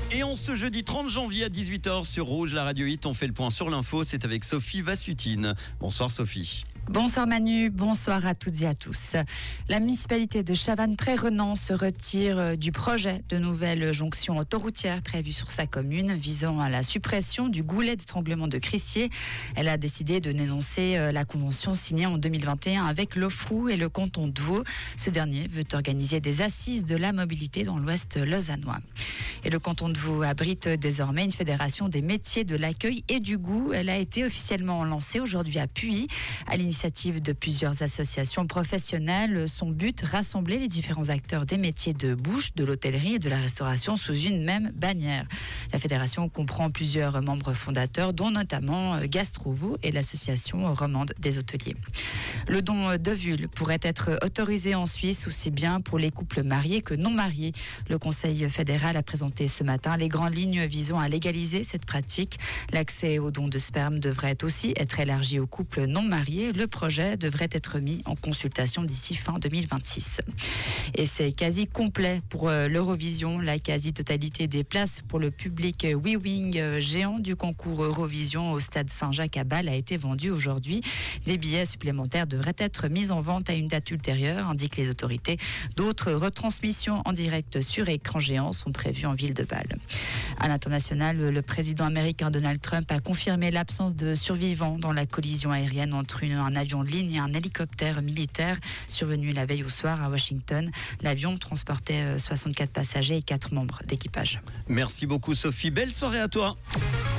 Et en ce jeudi 30 janvier à 18h sur Rouge, la radio hit, on fait le point sur l'info. C'est avec Sophie Vassutine. Bonsoir Sophie. Bonsoir Manu, bonsoir à toutes et à tous. La municipalité de Chavannes-Pré-Renan se retire du projet de nouvelle jonction autoroutière prévue sur sa commune visant à la suppression du goulet d'étranglement de Crissier. Elle a décidé de dénoncer la convention signée en 2021 avec l'Ofrou et le canton de Vaud. Ce dernier veut organiser des assises de la mobilité dans l'ouest lausannois. Et le canton de Vaud abrite désormais une fédération des métiers de l'accueil et du goût. Elle a été officiellement lancée aujourd'hui à Puy, à l'initiative de plusieurs associations professionnelles. Son but, rassembler les différents acteurs des métiers de bouche, de l'hôtellerie et de la restauration sous une même bannière. La fédération comprend plusieurs membres fondateurs, dont notamment Gastro-Vaud et l'association romande des hôteliers. Le don d'ovules pourrait être autorisé en Suisse, aussi bien pour les couples mariés que non mariés. Le Conseil fédéral a présenté ce matin les grandes lignes visant à légaliser cette pratique. L'accès aux dons de sperme devrait aussi être élargi aux couples non mariés. Le projet devrait être mis en consultation d'ici fin 2026. Et c'est quasi complet pour l'Eurovision. La quasi-totalité des places pour le public WeWing géant du concours Eurovision au stade Saint-Jacques à Bâle a été vendue aujourd'hui. Des billets supplémentaires devraient être mis en vente à une date ultérieure, indiquent les autorités. D'autres retransmissions en direct sur écran géant sont prévues en ville de Bâle. À l'international, le président américain Donald Trump a confirmé l'absence de survivants dans la collision aérienne entre un avion de ligne et un hélicoptère militaire survenu la veille au soir à Washington. L'avion transportait 64 passagers et 4 membres d'équipage. Merci beaucoup Sophie, belle soirée à toi.